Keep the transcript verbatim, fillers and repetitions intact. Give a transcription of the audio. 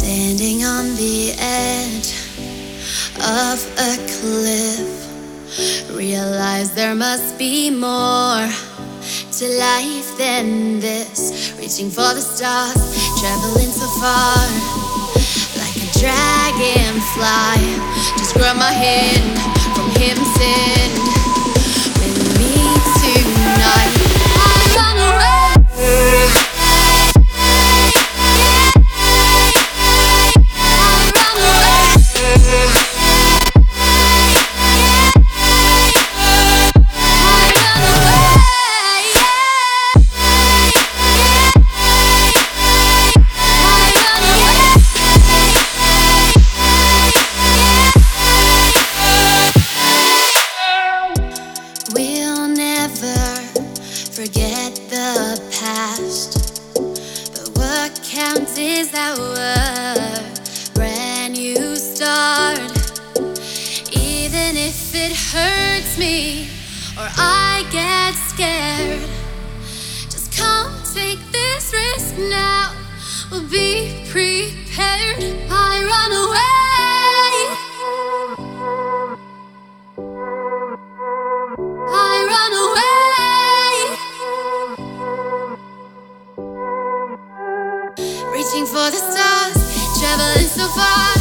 Standing on the edge of a cliff, realize there must be more to life than this. Reaching for the stars, traveling so far, like a dragonfly. Just grab my hand from heaven's send with me tonight. I run away. We'll never forget the past, but what counts is our brand new start. Even if it hurts me or I get scared, just come take this risk now. We'll be prepared. I run away. Reaching for the stars, traveling so far.